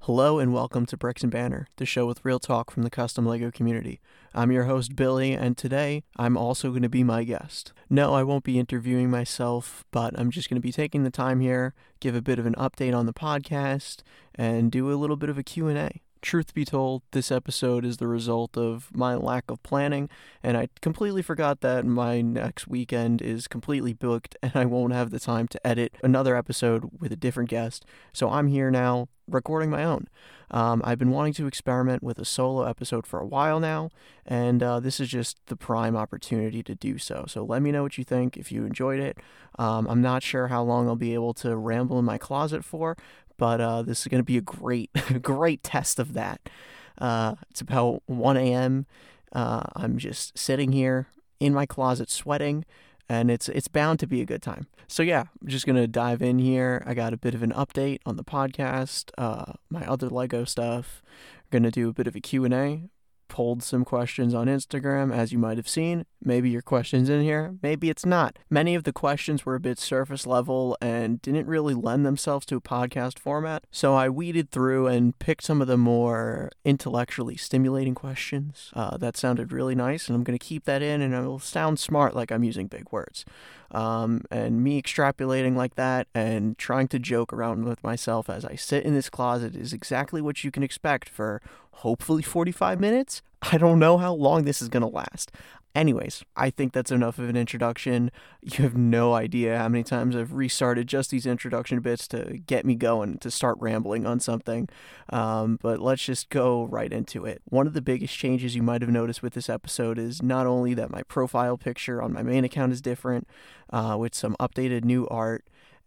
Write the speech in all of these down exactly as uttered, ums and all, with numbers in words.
Hello and welcome to Bricks and Banner, the show with real talk from the custom LEGO community. I'm your host Billy, and today I'm also going to be my guest. No, I won't be interviewing myself, but I'm just going to be taking the time here, give a bit of an update on the podcast, and do a little bit of a Q and A. Truth be told, this episode is the result of my lack of planning, and I completely forgot that my next weekend is completely booked and I won't have the time to edit another episode with a different guest, so I'm here now recording my own. Um, I've been wanting to experiment with a solo episode for a while now, and uh, this is just the prime opportunity to do so. So let me know what you think, if you enjoyed it. Um, I'm not sure how long I'll be able to ramble in my closet for, but uh, this is going to be a great, great test of that. Uh, it's about one a.m. Uh, I'm just sitting here in my closet sweating, and it's it's bound to be a good time. So yeah, I'm just going to dive in here. I got a bit of an update on the podcast, uh, my other LEGO stuff. Going to do a bit of a Q and A. Pulled some questions on Instagram, as you might have seen. Maybe your question's in here, maybe it's not. Many of the questions were a bit surface level and didn't really lend themselves to a podcast format, so I weeded through and picked some of the more intellectually stimulating questions. Uh, that sounded really nice, and I'm going to keep that in, and it'll sound smart like I'm using big words. Um, and me extrapolating like that and trying to joke around with myself as I sit in this closet is exactly what you can expect for hopefully forty-five minutes. I don't know how long this is going to last. Anyways, I think that's enough of an introduction. You have no idea how many times I've restarted just these introduction bits to get me going, to start rambling on something. Um, but let's just go right into it. One of the biggest changes you might have noticed with this episode is not only that my profile picture on my main account is different, uh, with some updated new art,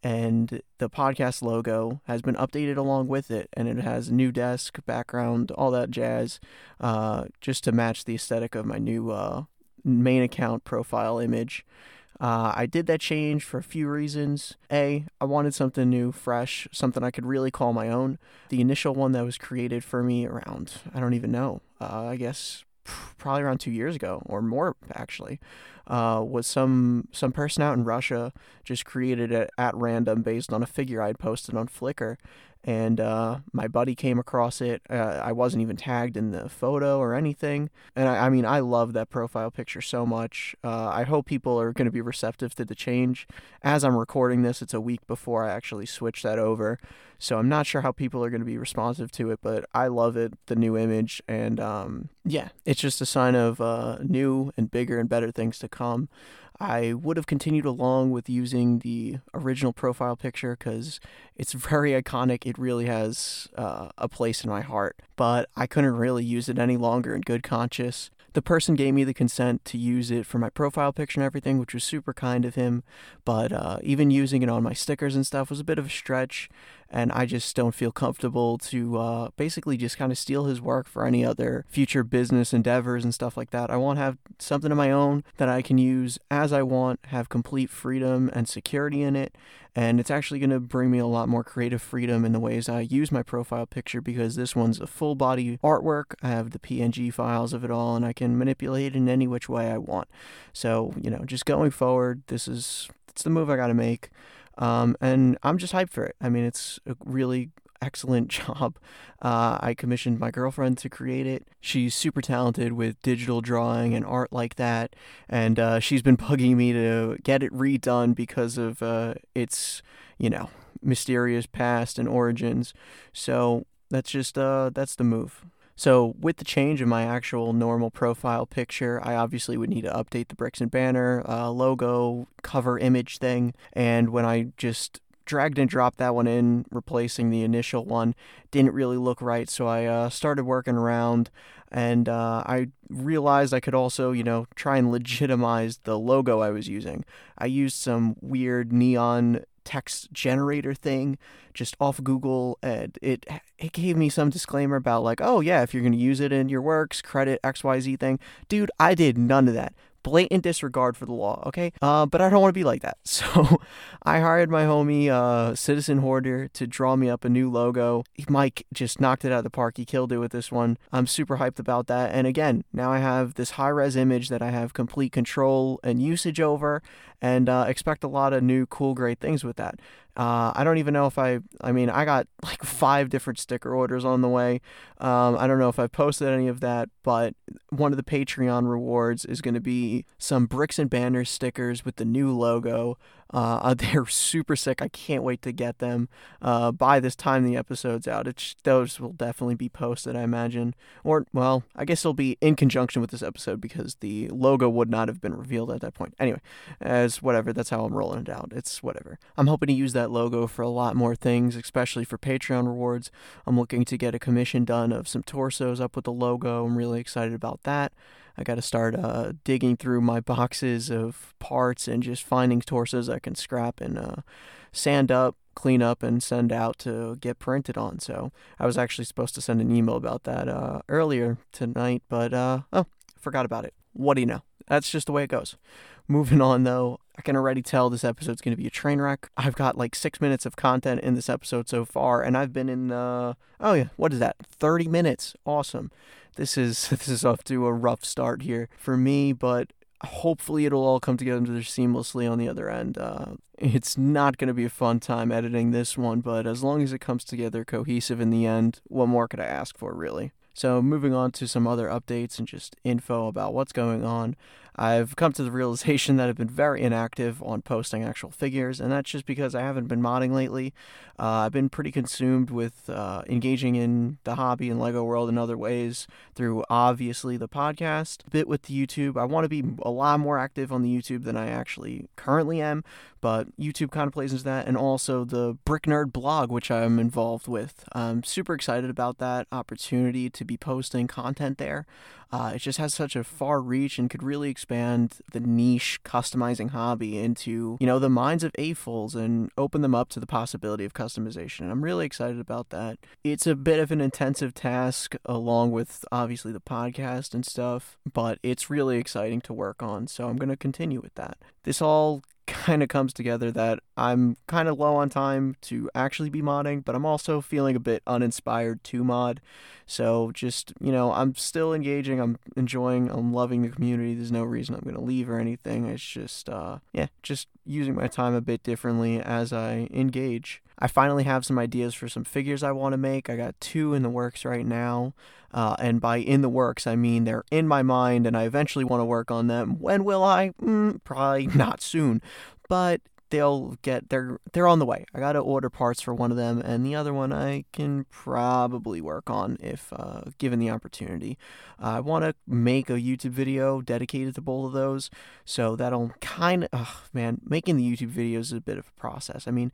and the podcast logo has been updated along with it, and it has a new desk, background, all that jazz, uh, just to match the aesthetic of my new uh, main account profile image. Uh, I did that change for a few reasons. A, I wanted something new, fresh, something I could really call my own. The initial one that was created for me around, I don't even know, uh, I guess probably around two years ago, or more actually, uh, was some some person out in Russia just created it at random based on a figure I'd posted on Flickr. And uh, my buddy came across it. Uh, I wasn't even tagged in the photo or anything. And I, I mean, I love that profile picture so much. Uh, I hope people are going to be receptive to the change. As I'm recording this, it's a week before I actually switch that over. So I'm not sure how people are going to be responsive to it, but I love it, the new image. And um, yeah, it's just a sign of uh, new and bigger and better things to come. I would have continued along with using the original profile picture because it's very iconic. It really has uh, a place in my heart, but I couldn't really use it any longer in good conscience. The person gave me the consent to use it for my profile picture and everything, which was super kind of him, but uh, even using it on my stickers and stuff was a bit of a stretch, and I just don't feel comfortable to uh, basically just kind of steal his work for any other future business endeavors and stuff like that. I want to have something of my own that I can use as I want, have complete freedom and security in it, and it's actually going to bring me a lot more creative freedom in the ways I use my profile picture, because this one's a full body artwork. I have the P N G files of it all, and I can manipulate it in any which way I want. So, you know, just going forward, this is it's the move I got to make. Um, and I'm just hyped for it. I mean, it's a really excellent job. Uh, I commissioned my girlfriend to create it. She's super talented with digital drawing and art like that, and uh, she's been bugging me to get it redone because of uh, its, you know, mysterious past and origins. So that's just uh, that's the move. So with the change of my actual normal profile picture, I obviously would need to update the Bricks and Banner uh, logo cover image thing. And when I just dragged and dropped that one in, replacing the initial one, didn't really look right. So I uh, started working around, and uh, I realized I could also, you know, try and legitimize the logo I was using. I used some weird neon text generator thing just off Google, and it it gave me some disclaimer about like, oh yeah, if you're going to use it in your works, credit X Y Z thing. Dude, I did none of that. Blatant disregard for the law, okay? Uh, but I don't want to be like that. So I hired my homie, uh, Citizen Hoarder, to draw me up a new logo. Mike just knocked it out of the park. He killed it with this one. I'm super hyped about that. And again, now I have this high-res image that I have complete control and usage over, and uh, expect a lot of new, cool, great things with that. Uh, I don't even know if I, I mean, I got like five different sticker orders on the way. Um, I don't know if I posted any of that, but one of the Patreon rewards is going to be some Bricks and Banners stickers with the new logo. Uh, they're super sick. I can't wait to get them. Uh, by this time the episode's out, it's, those will definitely be posted, I imagine. Or, well, I guess it'll be in conjunction with this episode because the logo would not have been revealed at that point. Anyway, as whatever, that's how I'm rolling it out. It's whatever. I'm hoping to use that logo for a lot more things, especially for Patreon rewards. I'm looking to get a commission done of some torsos up with the logo. I'm really excited about that. I got to start uh, digging through my boxes of parts and just finding torsos I can scrap and uh, sand up, clean up, and send out to get printed on. So I was actually supposed to send an email about that uh, earlier tonight, but uh, oh, forgot about it. What do you know? That's just the way it goes. Moving on, though, I can already tell this episode's going to be a train wreck. I've got like six minutes of content in this episode so far, and I've been in, uh, oh yeah, what is that? thirty minutes. Awesome. This is this is off to a rough start here for me, but hopefully it'll all come together seamlessly on the other end. Uh, it's not going to be a fun time editing this one, but as long as it comes together cohesive in the end, what more could I ask for, really? So moving on to some other updates and just info about what's going on. I've come to the realization that I've been very inactive on posting actual figures, and that's just because I haven't been modding lately. Uh, I've been pretty consumed with uh, engaging in the hobby and LEGO World in other ways through, obviously, the podcast, a bit with the YouTube. I want to be a lot more active on the YouTube than I actually currently am, but YouTube kind of plays into that, and also the Brick Nerd blog, which I'm involved with. I'm super excited about that opportunity to be posting content there. Uh, it just has such a far reach and could really expand the niche customizing hobby into, you know, the minds of A F O Ls and open them up to the possibility of customization. And I'm really excited about that. It's a bit of an intensive task along with obviously the podcast and stuff, but it's really exciting to work on. So I'm going to continue with that. This all kind of comes together that I'm kind of low on time to actually be modding, but I'm also feeling a bit uninspired to mod. So just, you know, I'm still engaging, I'm enjoying, I'm loving the community. There's no reason I'm going to leave or anything. It's just, uh, yeah, just using my time a bit differently as I engage. I finally have some ideas for some figures I want to make. I got two in the works right now. Uh, and by in the works, I mean they're in my mind and I eventually want to work on them. When will I? Mm, probably not soon. But they'll get, they're, they're on the way. I got to order parts for one of them, and the other one I can probably work on if uh, given the opportunity. Uh, I want to make a YouTube video dedicated to both of those. So that'll kind of, oh, man, making the YouTube videos is a bit of a process. I mean,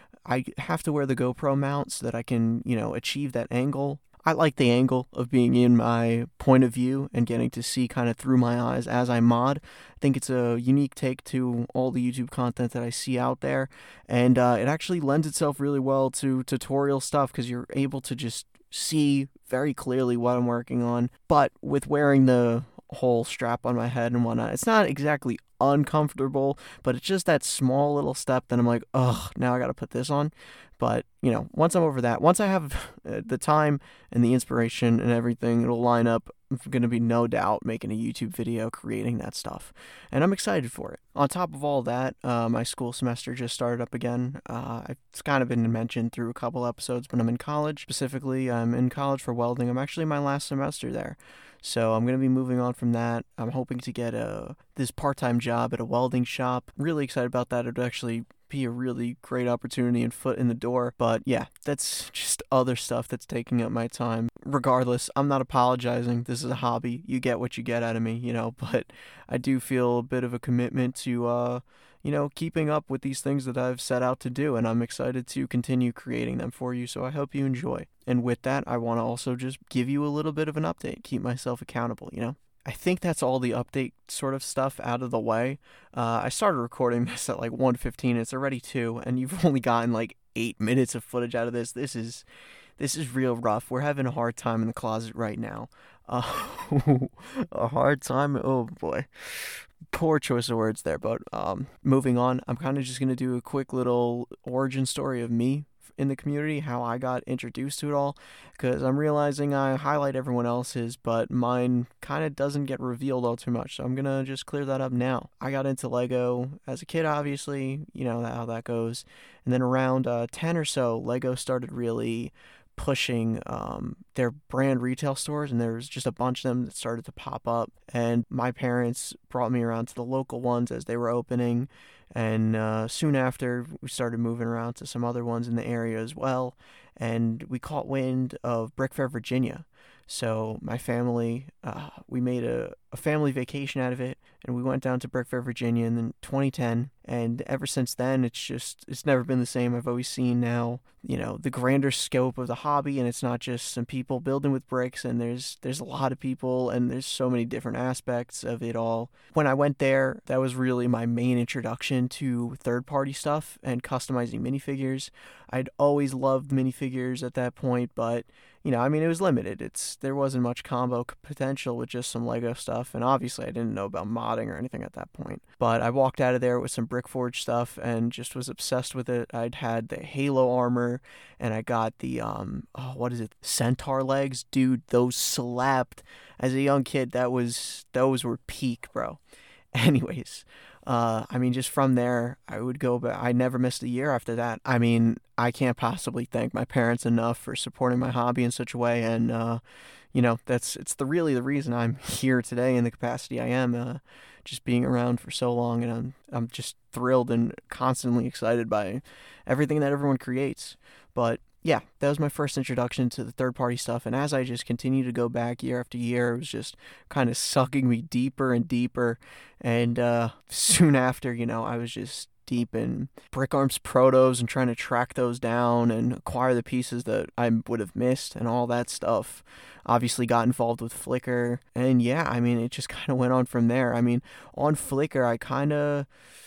I have to wear the GoPro mount so that I can, you know, achieve that angle. I like the angle of being in my point of view and getting to see kind of through my eyes as I mod. I think it's a unique take to all the YouTube content that I see out there, and uh, it actually lends itself really well to tutorial stuff because you're able to just see very clearly what I'm working on. But with wearing the whole strap on my head and whatnot, it's not exactly uncomfortable, but it's just that small little step that I'm like, ugh, now I gotta put this on. But, you know, once I'm over that, once I have the time and the inspiration and everything, it'll line up. I'm going to be no doubt making a YouTube video creating that stuff. And I'm excited for it. On top of all that, uh, my school semester just started up again. Uh, it's kind of been mentioned through a couple episodes, but I'm in college. Specifically, I'm in college for welding. I'm actually in my last semester there. So I'm going to be moving on from that. I'm hoping to get a this part-time job at a welding shop. Really excited about that. It would actually be a really great opportunity and foot in the door. But yeah, that's just other stuff that's taking up my time. Regardless, I'm not apologizing. This is a hobby. You get what you get out of me, you know, but I do feel a bit of a commitment to, uh, you know, keeping up with these things that I've set out to do, and I'm excited to continue creating them for you, so I hope you enjoy. And with that, I want to also just give you a little bit of an update, keep myself accountable, you know? I think that's all the update sort of stuff out of the way. Uh, I started recording this at like one fifteen, it's already two, and you've only gotten like eight minutes of footage out of this. This is, this is real rough. We're having a hard time in the closet right now. Uh, a hard time? Oh boy. Poor choice of words there, but um, moving on, I'm kind of just going to do a quick little origin story of me in the community, how I got introduced to it all, because I'm realizing I highlight everyone else's, but mine kind of doesn't get revealed all too much. So I'm going to just clear that up now. I got into Lego as a kid, obviously, you know how that goes. And then around uh, ten or so, Lego started really pushing um, their brand retail stores, and there was just a bunch of them that started to pop up. And my parents brought me around to the local ones as they were opening, and uh, soon after we started moving around to some other ones in the area as well, and we caught wind of Brick Fair, Virginia. So my family, uh, we made a, a family vacation out of it, and we went down to Brick Fair, Virginia in twenty ten, and ever since then, it's just, it's never been the same. I've always seen now, you know, the grander scope of the hobby, and it's not just some people building with bricks, and there's there's a lot of people, and there's so many different aspects of it all. When I went there, that was really my main introduction to third-party stuff and customizing minifigures. I'd always loved minifigures at that point, but you know, I mean, it was limited. It's there wasn't much combo potential with just some Lego stuff, and obviously I didn't know about modding or anything at that point. But I walked out of there with some Brickforge stuff and just was obsessed with it. I'd had the Halo armor, and I got the um, oh, what is it, Centaur legs, dude. Those slapped. As a young kid, that was those were peak, bro. Anyways. Uh, I mean, just from there, I would go back. I never missed a year after that. I mean, I can't possibly thank my parents enough for supporting my hobby in such a way. And, uh, you know, that's, it's the really the reason I'm here today in the capacity I am, uh, just being around for so long. And I'm, I'm just thrilled and constantly excited by everything that everyone creates. But yeah, that was my first introduction to the third-party stuff, and as I just continued to go back year after year, it was just kind of sucking me deeper and deeper, and uh, soon after, you know, I was just deep in Brick Arms Protos and trying to track those down and acquire the pieces that I would have missed and all that stuff. Obviously got involved with Flickr, and yeah, I mean, it just kind of went on from there. I mean, on Flickr, I kind of...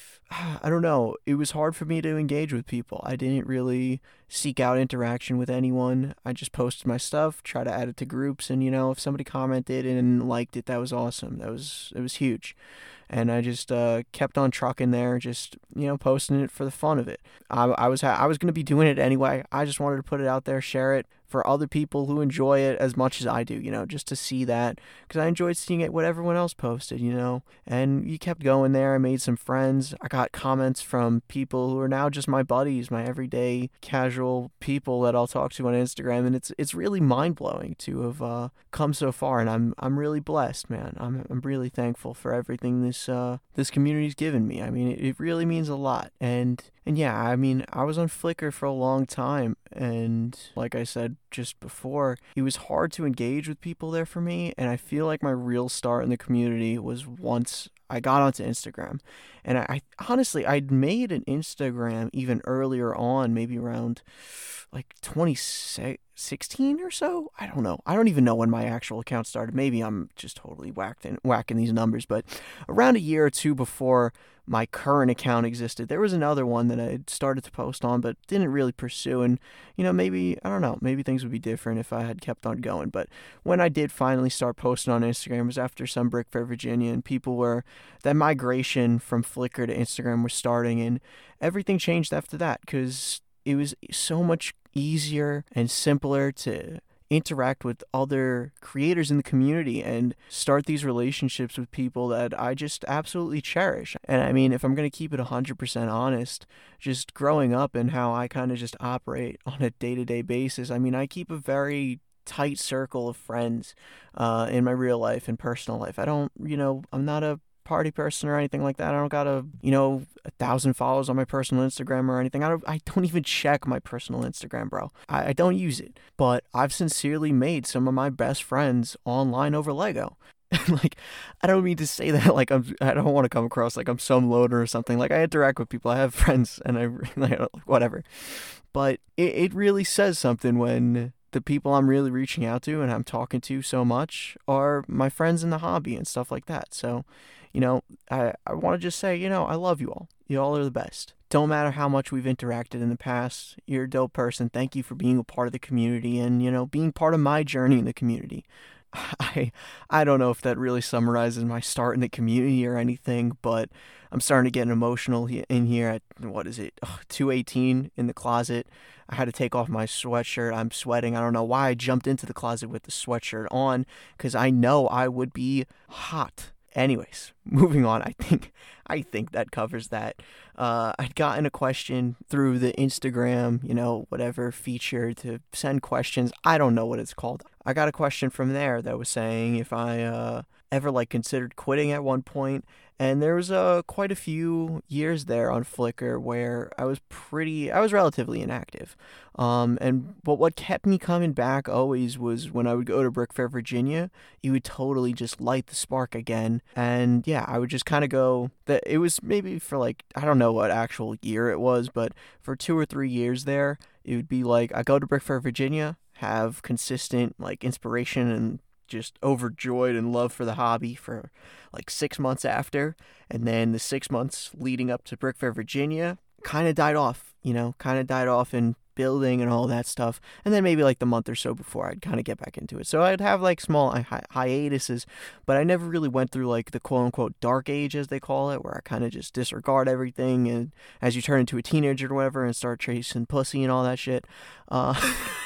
I don't know. It was hard for me to engage with people. I didn't really seek out interaction with anyone. I just posted my stuff, try to add it to groups, and you know, if somebody commented and liked it, that was awesome. That was it was huge. And I just uh, kept on trucking there, just you know, posting it for the fun of it. I, I was ha- I was gonna be doing it anyway. I just wanted to put it out there, share it for other people who enjoy it as much as I do. You know, just to see that, because I enjoyed seeing it what everyone else posted. You know, and you kept going there. I made some friends. I got comments from people who are now just my buddies, my everyday casual people that I'll talk to on Instagram, and it's it's really mind blowing to have uh, come so far. And I'm I'm really blessed, man. I'm I'm really thankful for everything this uh this community's given me. I mean, it, it really means a lot. And and yeah, I mean, I was on Flickr for a long time, and like I said just before, it was hard to engage with people there for me, and I feel like my real start in the community was once I got onto Instagram. And I, I honestly, I'd made an Instagram even earlier on, maybe around like twenty sixteen or so. I don't know. I don't even know when my actual account started. Maybe I'm just totally whacked in, whacking these numbers, but around a year or two before my current account existed, there was another one that I had started to post on, but didn't really pursue. And, you know, maybe, I don't know, maybe things would be different if I had kept on going. But when I did finally start posting on Instagram, it was after some Brick Fair, Virginia, and people were, that migration from Flickr to Instagram was starting, and everything changed after that, because it was so much easier and simpler to interact with other creators in the community and start these relationships with people that I just absolutely cherish. And I mean, if I'm going to keep it one hundred percent honest, just growing up and how I kind of just operate on a day-to-day basis, I mean, I keep a very tight circle of friends uh, in my real life and personal life. I don't, you know, I'm not a party person or anything like that. I don't got a, you know, a thousand followers on my personal Instagram or anything. I don't, I don't even check my personal Instagram, bro. I, I don't use it. But I've sincerely made some of my best friends online over Lego. Like, I don't mean to say that like I'm, I don't want to come across like I'm some loader or something. Like, I interact with people. I have friends and I, like, whatever. But it, it really says something when the people I'm really reaching out to and I'm talking to so much are my friends in the hobby and stuff like that. So, you know, I, I want to just say, you know, I love you all. You all are the best. Don't matter how much we've interacted in the past. You're a dope person. Thank you for being a part of the community and, you know, being part of my journey in the community. I I don't know if that really summarizes my start in the community or anything, but I'm starting to get emotional in here at, what is it, two eighteen in the closet. I had to take off my sweatshirt. I'm sweating. I don't know why I jumped into the closet with the sweatshirt on, because I know I would be hot. Anyways, moving on. I think I think that covers that. Uh, I'd gotten a question through the Instagram, you know, whatever feature to send questions. I don't know what it's called. I got a question from there that was saying if I uh, ever like considered quitting at one point. And there was uh, quite a few years there on Flickr where I was pretty, I was relatively inactive. Um, and but what kept me coming back always was when I would go to Brick Fair, Virginia, it would totally just light the spark again. And yeah, I would just kind of go, that it was maybe for like, I don't know what actual year it was, but for two or three years there, it would be like, I go to Brick Fair, Virginia, have consistent like inspiration and just overjoyed and love for the hobby for like six months after. And then the six months leading up to Brick Fair, Virginia kind of died off, you know, kind of died off in building and all that stuff. And then maybe like the month or so before I'd kind of get back into it. So I'd have like small hi- hiatuses, but I never really went through like the quote unquote dark age, as they call it, where I kind of just disregard everything. And as you turn into a teenager or whatever and start chasing pussy and all that shit, uh,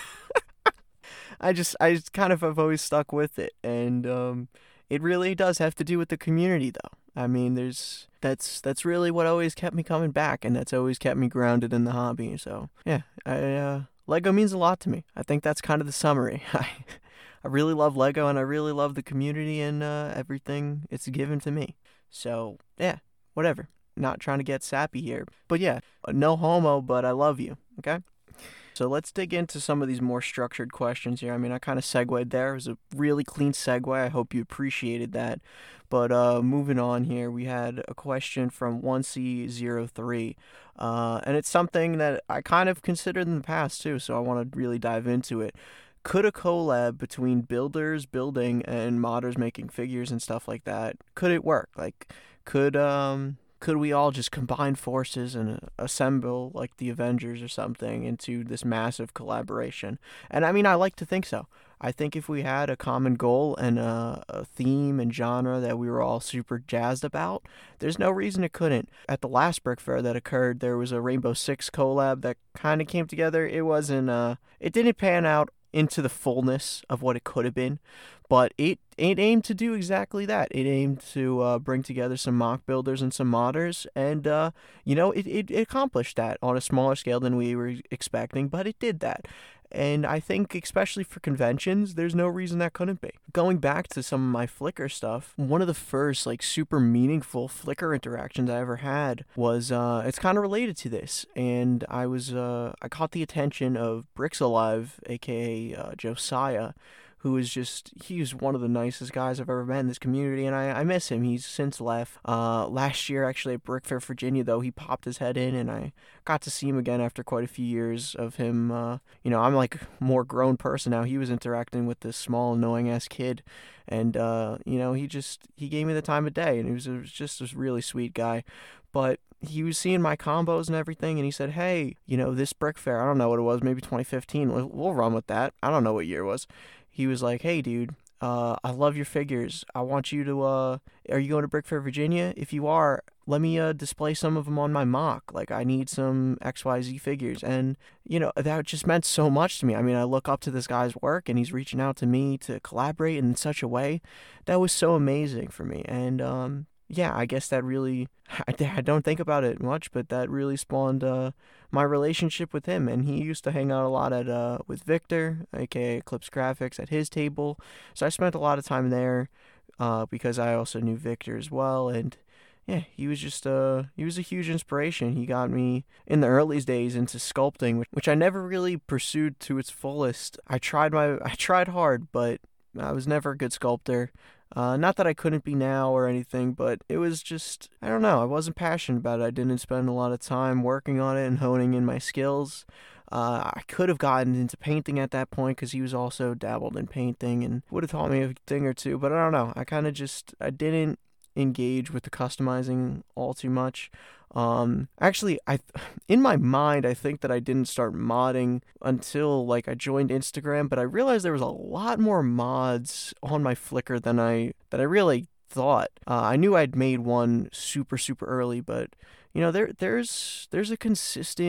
I just, I just kind of have always stuck with it. And, um, it really does have to do with the community though. I mean, there's, that's, that's really what always kept me coming back, and that's always kept me grounded in the hobby. So yeah, I, uh, Lego means a lot to me. I think that's kind of the summary. I, I really love Lego, and I really love the community and, uh, everything it's given to me. So yeah, whatever. Not trying to get sappy here, but yeah, no homo, but I love you. Okay. So let's dig into some of these more structured questions here. I mean, I kind of segued there. It was a really clean segue. I hope you appreciated that. But uh, moving on here, we had a question from one C zero three. Uh, and it's something that I kind of considered in the past, too, so I want to really dive into it. Could a collab between builders building and modders making figures and stuff like that, could it work? Like, could... um. Could we all just combine forces and assemble like the Avengers or something into this massive collaboration? And I mean, I like to think so. I think if we had a common goal and a, a theme and genre that we were all super jazzed about, there's no reason it couldn't. At the last Brick Fair that occurred, there was a Rainbow Six collab that kind of came together. It wasn't, uh, it didn't pan out into the fullness of what it could have been, but it, it aimed to do exactly that. It aimed to uh, bring together some mock builders and some modders, and uh, you know, it, it, it accomplished that on a smaller scale than we were expecting, but it did that. And I think, especially for conventions, there's no reason that couldn't be. Going back to some of my Flickr stuff, one of the first, like, super meaningful Flickr interactions I ever had was, uh, it's kind of related to this. And I was, uh, I caught the attention of Bricks Alive, aka uh, Josiah, who is just, he's one of the nicest guys I've ever met in this community, and I, I miss him. He's since left. Uh, last year, actually, at Brick Fair, Virginia, though, he popped his head in, and I got to see him again after quite a few years of him. Uh, you know, I'm like a more grown person now. He was interacting with this small, annoying-ass kid, and, uh, you know, he just, he gave me the time of day, and he was, it was just a really sweet guy. But he was seeing my combos and everything, and he said, hey, you know, this Brick Fair, I don't know what it was, maybe twenty fifteen, we'll, we'll run with that. I don't know what year it was. He was like, hey, dude, uh, I love your figures. I want you to, uh, are you going to Brick Fair, Virginia? If you are, let me uh, display some of them on my mock. Like, I need some X Y Z figures. And, you know, that just meant so much to me. I mean, I look up to this guy's work, and he's reaching out to me to collaborate in such a way. That was so amazing for me. And, um, yeah, I guess that really, I don't think about it much, but that really spawned uh, my relationship with him. And he used to hang out a lot at uh, with Victor, aka Eclipse Graphics, at his table. So I spent a lot of time there uh, because I also knew Victor as well. And yeah, he was just uh, he was a huge inspiration. He got me in the early days into sculpting, which I never really pursued to its fullest. I tried my, I tried hard, but I was never a good sculptor. Uh, not that I couldn't be now or anything, but it was just, I don't know, I wasn't passionate about it. I didn't spend a lot of time working on it and honing in my skills. Uh, I could have gotten into painting at that point because he was also dabbled in painting and would have taught me a thing or two, but I don't know. I kind of just, I didn't engage with the customizing all too much. Um, actually, I, in my mind, I think that I didn't start modding until, like, I joined Instagram, but I realized there was a lot more mods on my Flickr than I, than I really thought. Uh, I knew I'd made one super, super early, but, you know, there, there's, there's a consistent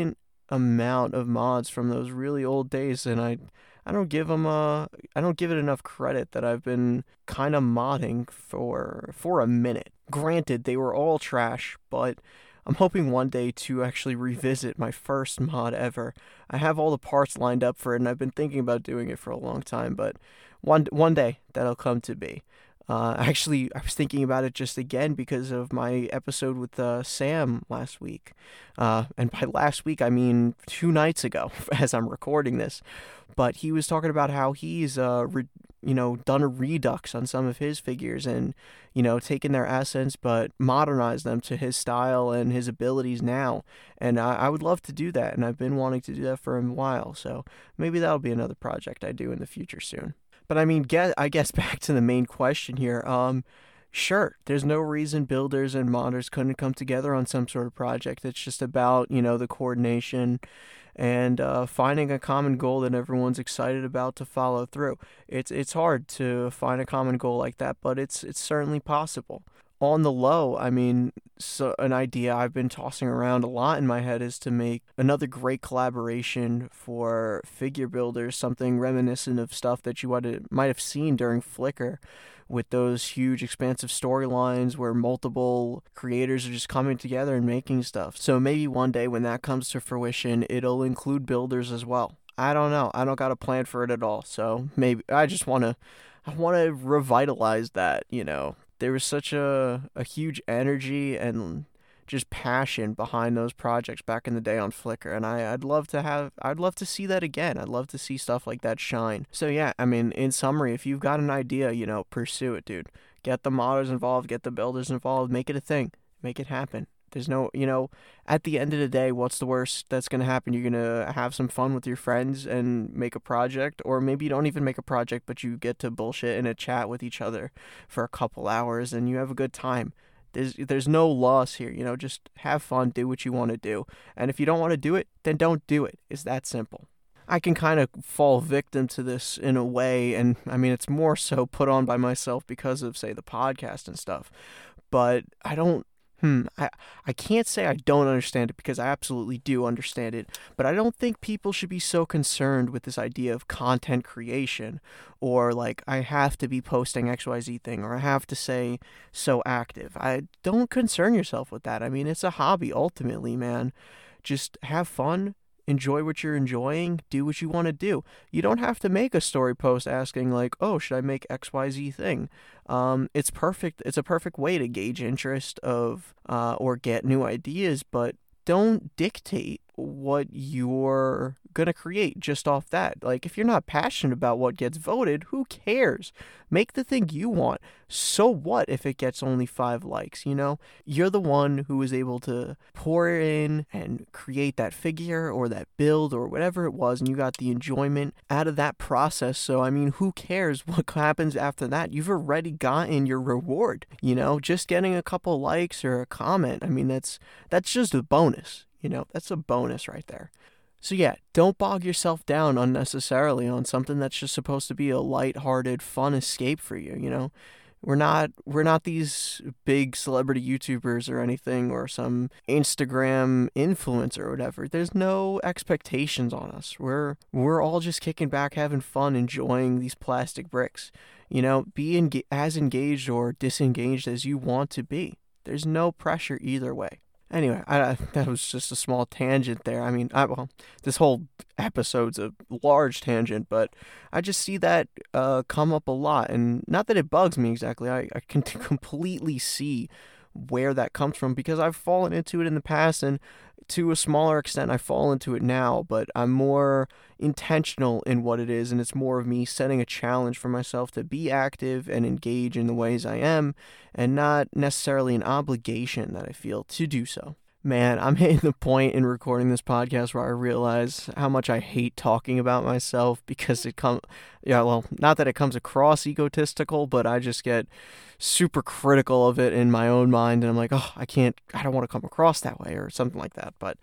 amount of mods from those really old days, and I I don't give them uh I don't give it enough credit that I've been kind of modding for for a minute. Granted, they were all trash, but I'm hoping one day to actually revisit my first mod ever. I have all the parts lined up for it, and I've been thinking about doing it for a long time, but one one day that'll come to be. Uh, actually, I was thinking about it just again because of my episode with uh, Sam last week. Uh, and by last week, I mean two nights ago as I'm recording this. But he was talking about how he's, uh, re- you know, done a redux on some of his figures and, you know, taken their essence but modernized them to his style and his abilities now. And I, I would love to do that, and I've been wanting to do that for a while. So maybe that'll be another project I do in the future soon. But I mean, get I guess back to the main question here. Um, sure, there's no reason builders and modders couldn't come together on some sort of project. It's just about, you know, the coordination and uh, finding a common goal that everyone's excited about to follow through. It's it's hard to find a common goal like that, but it's it's certainly possible. On the low, I mean, so an idea I've been tossing around a lot in my head is to make another great collaboration for figure builders, something reminiscent of stuff that you might have seen during Flickr, with those huge, expansive storylines where multiple creators are just coming together and making stuff. So maybe one day when that comes to fruition, it'll include builders as well. I don't know. I don't got a plan for it at all. So maybe I just want to, I want to revitalize that, you know. There was such a, a huge energy and just passion behind those projects back in the day on Flickr, and I, I'd love to have I'd love to see that again. I'd love to see stuff like that shine. So yeah, I mean, in summary, if you've got an idea, you know, pursue it, dude. Get the modders involved, get the builders involved, make it a thing. Make it happen. There's no, you know, at the end of the day, what's the worst that's going to happen? You're going to have some fun with your friends and make a project, or maybe you don't even make a project, but you get to bullshit in a chat with each other for a couple hours and you have a good time. There's there's no loss here, you know, just have fun, do what you want to do. And if you don't want to do it, then don't do it. It's that simple. I can kind of fall victim to this in a way, and I mean, it's more so put on by myself because of, say, the podcast and stuff. But I don't, hmm, I, I can't say I don't understand it, because I absolutely do understand it, but I don't think people should be so concerned with this idea of content creation, or like, I have to be posting X Y Z thing, or I have to say so active. I don't concern yourself with that. I mean, it's a hobby ultimately, man. Just have fun. Enjoy what you're enjoying, do what you want to do. You don't have to make a story post asking like, oh, should I make X Y Z thing? Um, it's perfect. It's a perfect way to gauge interest of uh, or get new ideas, but don't dictate what you're going to create just off that. Like, if you're not passionate about what gets voted, who cares? Make the thing you want. So what if it gets only five likes, you know? You're the one who was able to pour in and create that figure or that build or whatever it was, and you got the enjoyment out of that process. So, I mean, who cares what happens after that? You've already gotten your reward, you know? Just getting a couple likes or a comment, I mean, that's that's just a bonus, you know? That's a bonus right there. So yeah, don't bog yourself down unnecessarily on something that's just supposed to be a lighthearted, fun escape for you, you know? We're not we're not these big celebrity YouTubers or anything, or some Instagram influencer or whatever. There's no expectations on us. We're we're all just kicking back, having fun, enjoying these plastic bricks. You know, be enga- as engaged or disengaged as you want to be. There's no pressure either way. Anyway, I, that was just a small tangent there. I mean, I, well, this whole episode's a large tangent, but I just see that uh, come up a lot. And not that it bugs me exactly. I, I can completely see where that comes from, because I've fallen into it in the past, and to a smaller extent I fall into it now, but I'm more intentional in what it is, and it's more of me setting a challenge for myself to be active and engage in the ways I am, and not necessarily an obligation that I feel to do so. Man, I'm hitting the point in recording this podcast where I realize how much I hate talking about myself, because it comes, yeah, well, not that it comes across egotistical, but I just get super critical of it in my own mind, and I'm like, oh, I can't, I don't want to come across that way, or something like that. But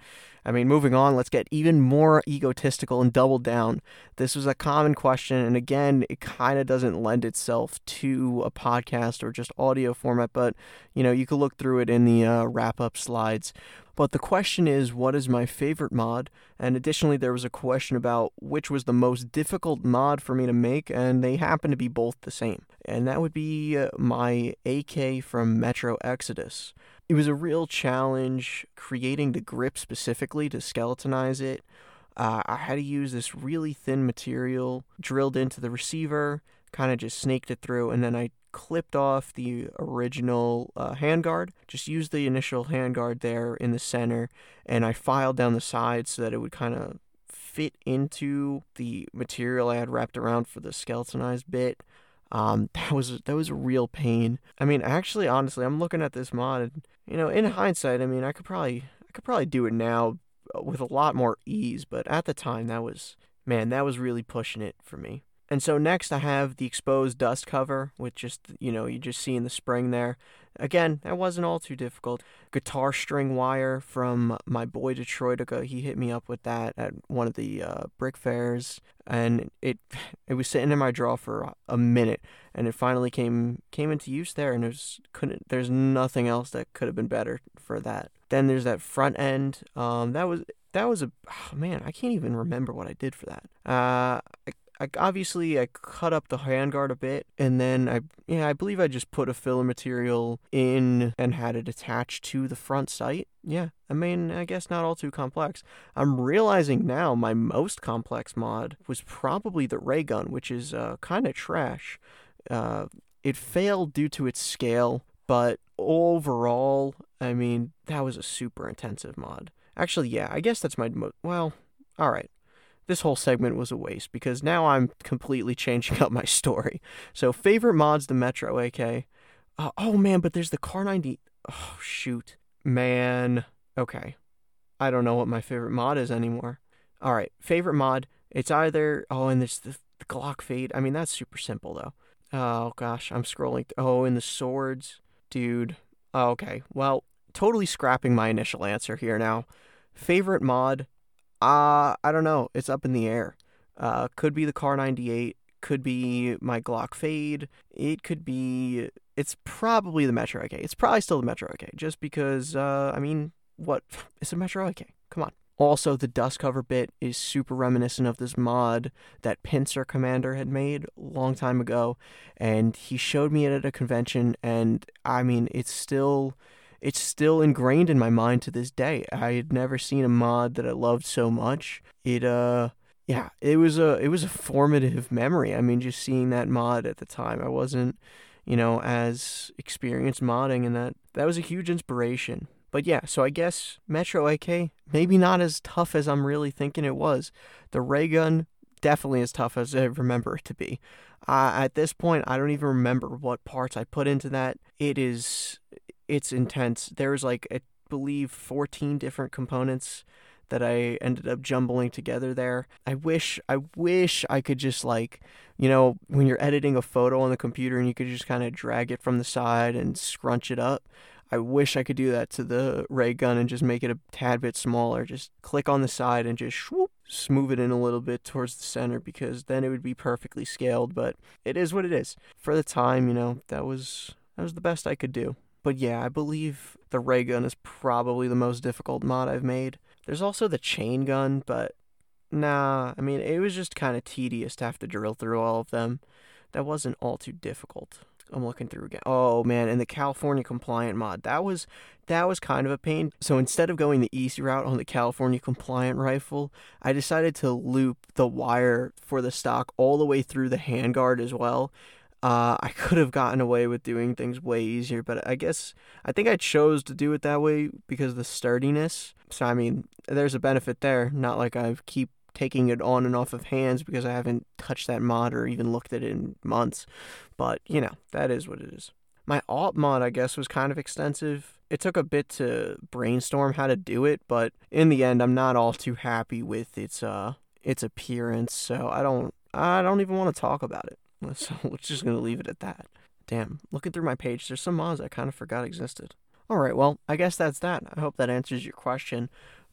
I mean, moving on, let's get even more egotistical and double down. This was a common question, and again, it kind of doesn't lend itself to a podcast or just audio format, but, you know, you could look through it in the uh, wrap-up slides. But the question is, what is my favorite mod? And additionally, there was a question about which was the most difficult mod for me to make, and they happen to be both the same. And that would be uh, my A K from Metro Exodus. It was a real challenge creating the grip specifically to skeletonize it. Uh, I had to use this really thin material drilled into the receiver, kind of just snaked it through, and then I clipped off the original uh, handguard, just used the initial handguard there in the center, and I filed down the sides so that it would kind of fit into the material I had wrapped around for the skeletonized bit. Um, that was that was a real pain. I mean, actually, honestly, I'm looking at this mod, and, you know, in hindsight, I mean, I could probably I could probably do it now with a lot more ease, but at the time, that was, man, that was really pushing it for me. And so next I have the exposed dust cover, with just, you know, you just see in the spring there. Again, that wasn't all too difficult. Guitar string wire from my boy Detroitica. He hit me up with that at one of the uh, brick fairs, and it it was sitting in my drawer for a minute, and it finally came came into use there, and there's couldn't there's nothing else that could have been better for that. Then there's that front end. Um, that was that was a oh man, I can't even remember what I did for that. Uh. I, I, obviously, I cut up the handguard a bit, and then I, yeah, I believe I just put a filler material in and had it attached to the front sight. Yeah, I mean, I guess not all too complex. I'm realizing now my most complex mod was probably the ray gun, which is uh, kind of trash. Uh, it failed due to its scale, but overall, I mean, that was a super intensive mod. Actually, yeah, I guess that's my, mo- well, all right. This whole segment was a waste because now I'm completely changing up my story. So, favorite mods, the Metro A K. Uh, oh, man, but there's the Kar ninety. Oh, shoot. Man. Okay. I don't know what my favorite mod is anymore. All right. Favorite mod. It's either... Oh, and there's the, the Glock Fade. I mean, that's super simple, though. Oh, gosh. I'm scrolling. Th- oh, and the swords. Dude. Oh, okay. Well, totally scrapping my initial answer here now. Favorite mod... Uh, I don't know. It's up in the air. Uh, could be the Kar ninety-eight. Could be my Glock Fade. It could be... It's probably the Metro A K. It's probably still the Metro A K. Just because, uh, I mean, what? It's a Metro A K. Come on. Also, the dust cover bit is super reminiscent of this mod that Pincer Commander had made a long time ago. And he showed me it at a convention. And, I mean, it's still... It's still ingrained in my mind to this day. I had never seen a mod that I loved so much. It, uh, yeah, it was a, it was a formative memory. I mean, just seeing that mod at the time, I wasn't, you know, as experienced modding, and that, that was a huge inspiration. But yeah, so I guess Metro A K, maybe not as tough as I'm really thinking it was. The ray gun, definitely as tough as I remember it to be. Uh, at this point, I don't even remember what parts I put into that. It is... It's intense. There's like, I believe, fourteen different components that I ended up jumbling together there. I wish, I wish I could just like, you know, when you're editing a photo on the computer and you could just kind of drag it from the side and scrunch it up. I wish I could do that to the ray gun and just make it a tad bit smaller. Just click on the side and just swoop, smooth it in a little bit towards the center, because then it would be perfectly scaled. But it is what it is. For the time, you know, that was that was the best I could do. But yeah, I believe the ray gun is probably the most difficult mod I've made. There's also the chain gun, but nah, I mean, it was just kind of tedious to have to drill through all of them. That wasn't all too difficult. I'm looking through again. Oh man, and the California compliant mod, that was that was kind of a pain. So instead of going the easy route on the California compliant rifle, I decided to loop the wire for the stock all the way through the handguard as well. Uh, I could have gotten away with doing things way easier, but I guess I think I chose to do it that way because of the sturdiness. So, I mean, there's a benefit there. Not like I keep taking it on and off of hands because I haven't touched that mod or even looked at it in months. But, you know, that is what it is. My alt mod, I guess, was kind of extensive. It took a bit to brainstorm how to do it, but in the end, I'm not all too happy with its uh its appearance. So I don't I don't even want to talk about it. So we're just going to leave it at that. Damn, looking through my page, there's some mods I kind of forgot existed. Alright, well, I guess that's that. I hope that answers your question.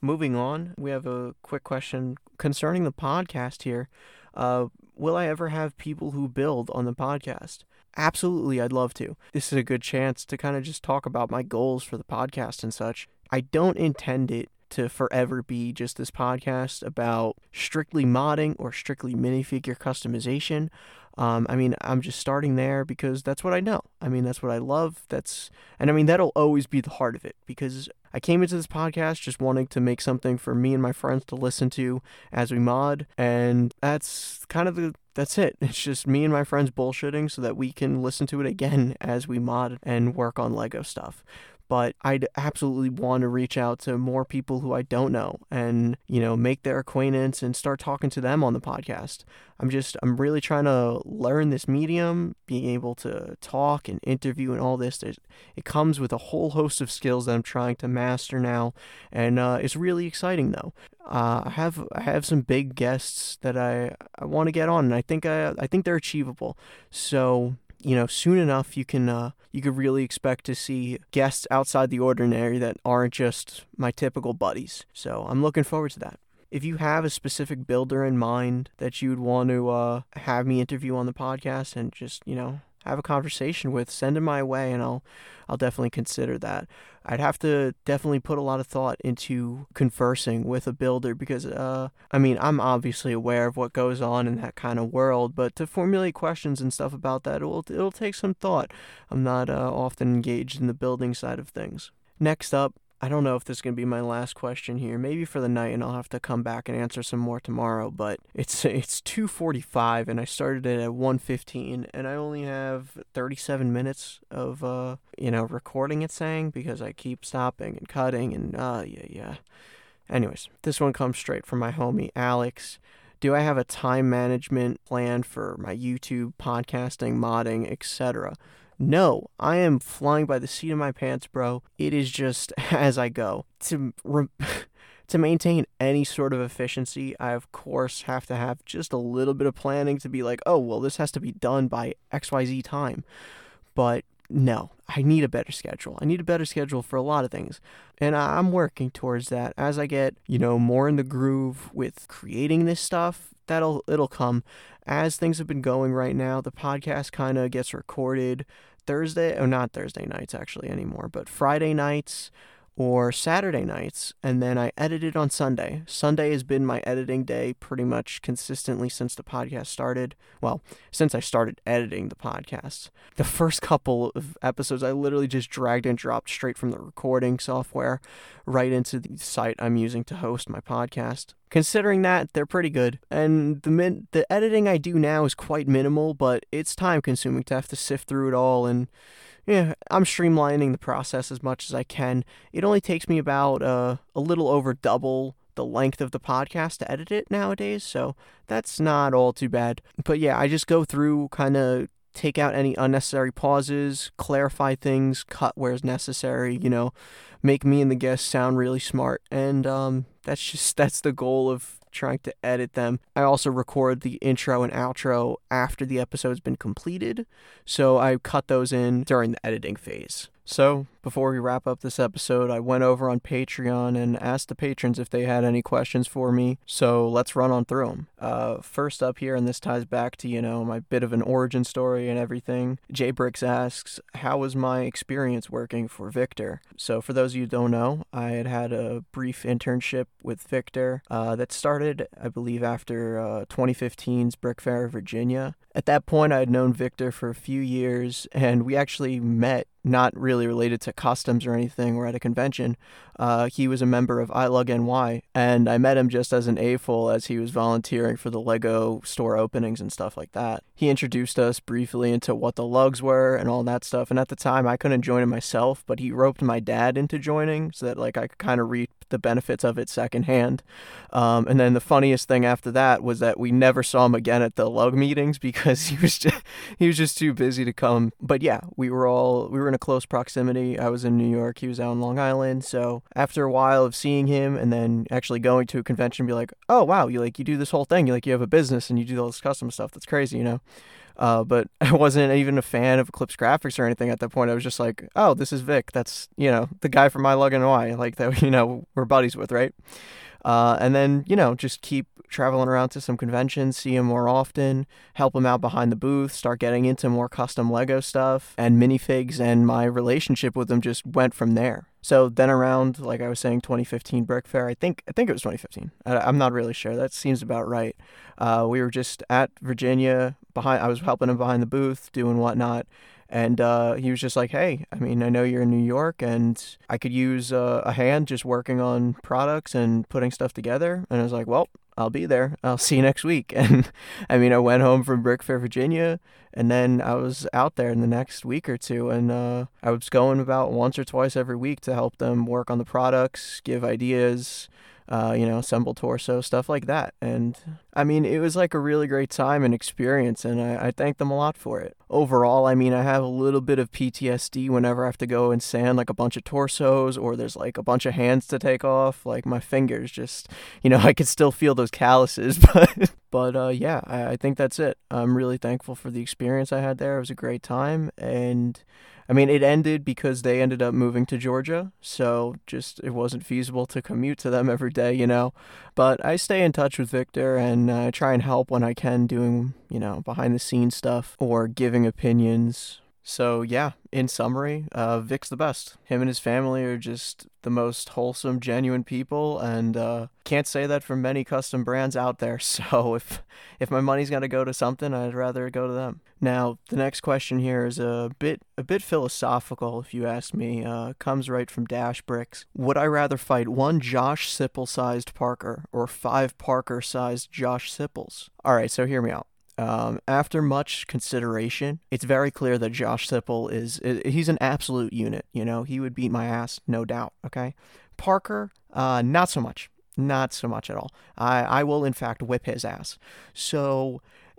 moving on, we have a quick question concerning the podcast here. Uh, will I ever have people who build on the podcast? Absolutely, I'd love to. This is a good chance to kind of just talk about my goals for the podcast and such. I don't intend it to forever be just this podcast about strictly modding or strictly minifigure customization. Um, I mean, I'm just starting there because that's what I know. I mean, that's what I love. That's, and I mean, that'll always be the heart of it, because I came into this podcast just wanting to make something for me and my friends to listen to as we mod, and that's kind of the, that's it. It's just me and my friends bullshitting so that we can listen to it again as we mod and work on Lego stuff. But I'd absolutely want to reach out to more people who I don't know and, you know, make their acquaintance and start talking to them on the podcast. I'm just, I'm really trying to learn this medium, being able to talk and interview and all this. There's, it comes with a whole host of skills that I'm trying to master now, and uh, it's really exciting though. Uh, I have I have some big guests that I, I want to get on, and I think I I think they're achievable. So, you know, soon enough you can uh, you could really expect to see guests outside the ordinary that aren't just my typical buddies. So I'm looking forward to that. If you have a specific builder in mind that you'd want to uh, have me interview on the podcast and just, you know, have a conversation with, send them my way, and I'll I'll definitely consider that. I'd have to definitely put a lot of thought into conversing with a builder because, uh, I mean, I'm obviously aware of what goes on in that kind of world, but to formulate questions and stuff about that, it'll, it'll take some thought. I'm not uh, often engaged in the building side of things. Next up, I don't know if this is going to be my last question here, maybe for the night, and I'll have to come back and answer some more tomorrow, but it's it's two forty-five, and I started it at one fifteen, and I only have thirty-seven minutes of, uh, you know, recording it saying, because I keep stopping and cutting, and, uh, yeah, yeah. Anyways, this one comes straight from my homie, Alex. Do I have a time management plan for my YouTube, podcasting, modding, et cetera? No, I am flying by the seat of my pants, bro. It is just as I go. To re- to maintain any sort of efficiency, I of course have to have just a little bit of planning to be like, oh, well, this has to be done by X Y Z time. But no, I need a better schedule. I need a better schedule for a lot of things. And I'm working towards that. As I get, you know, more in the groove with creating this stuff, that'll it'll come. As things have been going right now, the podcast kind of gets recorded Thursday, or not Thursday nights actually anymore, but Friday nights or Saturday nights, and then I edit it on Sunday. Sunday has been my editing day pretty much consistently since the podcast started. Well, since I started editing the podcast. The first couple of episodes, I literally just dragged and dropped straight from the recording software right into the site I'm using to host my podcast. Considering that, they're pretty good. And the min- the editing I do now is quite minimal, but it's time consuming to have to sift through it all, and yeah, I'm streamlining the process as much as I can. It only takes me about uh, a little over double the length of the podcast to edit it nowadays, so that's not all too bad. But yeah, I just go through, kind of take out any unnecessary pauses, clarify things, cut where's necessary, you know, make me and the guests sound really smart, and um, that's just, that's the goal of trying to edit them. I also record the intro and outro after the episode's been completed, so I cut those in during the editing phase. So, before we wrap up this episode, I went over on Patreon and asked the patrons if they had any questions for me, so let's run on through them. Uh, first up here, and this ties back to, you know, my bit of an origin story and everything, Jay Bricks asks, how was my experience working for Victor? So, for those of you who don't know, I had had a brief internship with Victor uh, that started, I believe, after uh, twenty fifteen's Brick Fair, Virginia. At that point, I had known Victor for a few years, and we actually met, not really related to customs or anything. We're at a convention. Uh, he was a member of iLug N Y, and I met him just as an A F O L as he was volunteering for the Lego store openings and stuff like that. He introduced us briefly into what the lugs were and all that stuff, and at the time, I couldn't join it myself, but he roped my dad into joining so that like I could kind of reap the benefits of it secondhand. Um, and then the funniest thing after that was that we never saw him again at the lug meetings because he was just, he was just too busy to come. But yeah, we were all, we were in a close proximity. I was in New York, he was out in Long Island. So after a while of seeing him and then actually going to a convention and be like, oh wow, you like, you do this whole thing. You like, you have a business and you do all this custom stuff. That's crazy, you know? Uh, but I wasn't even a fan of Eclipse Graphics or anything at that point. I was just like, oh, this is Vic. That's, you know, the guy from My Lug and Hawaii, like that, you know, we're buddies with, right? Uh, and then, you know, just keep traveling around to some conventions, see him more often, help him out behind the booth, start getting into more custom Lego stuff and minifigs, and my relationship with him just went from there. So then around, like I was saying, twenty fifteen Brick Fair, I think I think it was twenty fifteen. I, I'm not really sure. That seems about right. Uh, we were just at Virginia, behind. I was helping him behind the booth, doing whatnot. And uh, he was just like, hey, I mean, I know you're in New York and I could use uh, a hand just working on products and putting stuff together. And I was like, well, I'll be there. I'll see you next week. And I mean, I went home from Brick Fair, Virginia, and then I was out there in the next week or two. And uh, I was going about once or twice every week to help them work on the products, give ideas, uh, you know, assemble torso, stuff like that. And I mean, it was like a really great time and experience, and I, I thank them a lot for it. Overall, I mean, I have a little bit of P T S D whenever I have to go and sand like a bunch of torsos, or there's like a bunch of hands to take off. Like my fingers just, you know, I could still feel those calluses, but but uh, yeah, I, I think that's it. I'm really thankful for the experience I had there. It was a great time, and I mean, it ended because they ended up moving to Georgia, so just it wasn't feasible to commute to them every day, you know. But I stay in touch with Victor, and I uh, try and help when I can, doing, you know, behind the scenes stuff or giving opinions. So yeah, in summary, uh, Vic's the best. Him and his family are just the most wholesome, genuine people, and uh, can't say that for many custom brands out there. So if if my money's gonna go to something, I'd rather go to them. Now, the next question here is a bit a bit philosophical, if you ask me. Uh, comes right from Dash Bricks. Would I rather fight one Josh Sipple-sized Parker or five Parker-sized Josh Sipples? All right, so hear me out. Um, after much consideration, it's very clear that Josh Sipple is, he's an absolute unit, you know, he would beat my ass, no doubt, okay? Parker, uh, not so much, not so much at all. I, I will, in fact, whip his ass. So,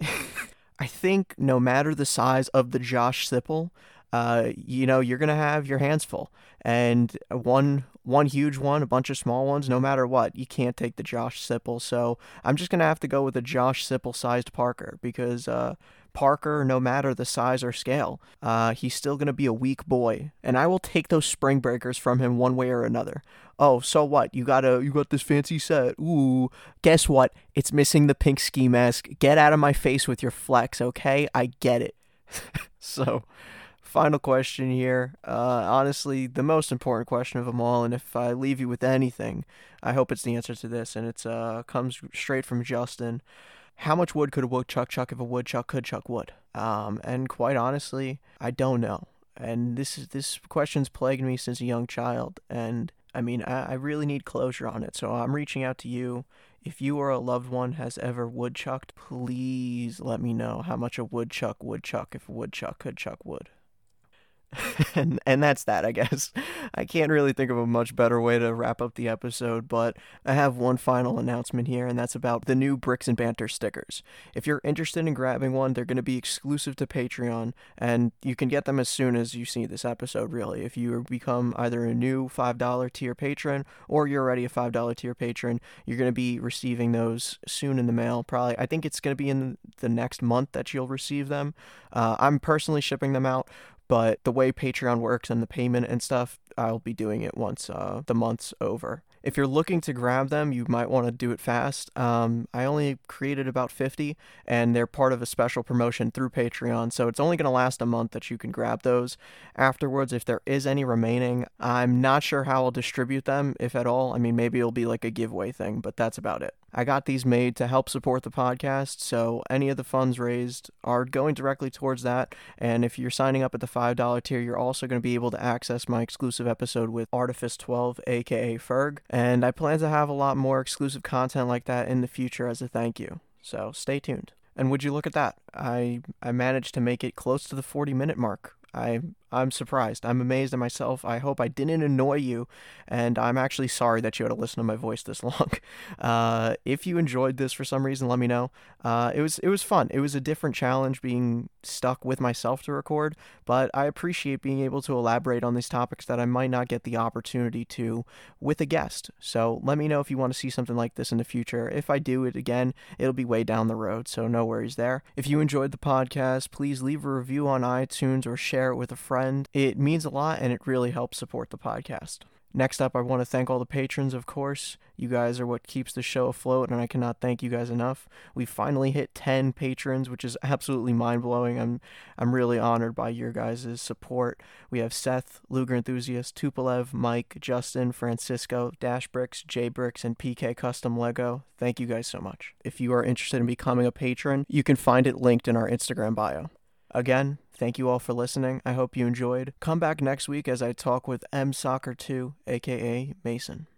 I think no matter the size of the Josh Sipple, uh, you know, you're going to have your hands full. And one one huge one, a bunch of small ones, no matter what, you can't take the Josh Sipple. So I'm just going to have to go with a Josh Sipple-sized Parker because uh, Parker, no matter the size or scale, uh, he's still going to be a weak boy. And I will take those spring breakers from him one way or another. Oh, so what? You got a, you got this fancy set. Ooh, guess what? It's missing the pink ski mask. Get out of my face with your flex, okay? I get it. So, final question here. Uh, honestly, the most important question of them all, and if I leave you with anything, I hope it's the answer to this, and it's uh comes straight from Justin. How much wood could a woodchuck chuck if a woodchuck could chuck wood? Um, and quite honestly, I don't know. And this is this question's plagued me since a young child, and I mean, I, I really need closure on it, so I'm reaching out to you. If you or a loved one has ever woodchucked, please let me know how much a woodchuck would chuck if a woodchuck could chuck wood. and and that's that, I guess. I can't really think of a much better way to wrap up the episode, but I have one final announcement here, and that's about the new Bricks and Banter stickers. If you're interested in grabbing one, they're going to be exclusive to Patreon, and you can get them as soon as you see this episode, really. If you become either a new five dollar tier patron, or you're already a five dollar tier patron, you're going to be receiving those soon in the mail. Probably, I think it's going to be in the next month that you'll receive them. Uh, I'm personally shipping them out, but the way Patreon works and the payment and stuff, I'll be doing it once uh, the month's over. If you're looking to grab them, you might want to do it fast. Um, I only created about fifty, and they're part of a special promotion through Patreon, so it's only going to last a month that you can grab those. Afterwards, if there is any remaining, I'm not sure how I'll distribute them, if at all. I mean, maybe it'll be like a giveaway thing, but that's about it. I got these made to help support the podcast, so any of the funds raised are going directly towards that, and if you're signing up at the five dollar tier, you're also going to be able to access my exclusive episode with Artifice twelve, aka Ferg, and I plan to have a lot more exclusive content like that in the future as a thank you, so stay tuned. And would you look at that, I I managed to make it close to the forty minute mark. I, I'm surprised. I'm amazed at myself. I hope I didn't annoy you, and I'm actually sorry that you had to listen to my voice this long. Uh, if you enjoyed this for some reason, let me know. Uh, it was it was fun. It was a different challenge being stuck with myself to record, but I appreciate being able to elaborate on these topics that I might not get the opportunity to with a guest. So let me know if you want to see something like this in the future. If I do it again, it'll be way down the road, so no worries there. If you enjoyed the podcast, please leave a review on iTunes or share it with a friend. It means a lot and it really helps support the podcast. Next up, I want to thank all the patrons, of course. You guys are what keeps the show afloat, and I cannot thank you guys enough. We finally hit ten patrons, which is absolutely mind-blowing. I'm I'm really honored by your guys' support. We have Seth, Luger Enthusiast, Tupolev, Mike, Justin, Francisco, Dashbricks, Jbricks, and P K Custom Lego. Thank you guys so much. If you are interested in becoming a patron, you can find it linked in our Instagram bio. Again, thank you all for listening. I hope you enjoyed. Come back next week as I talk with M Soccer two, aka Mason.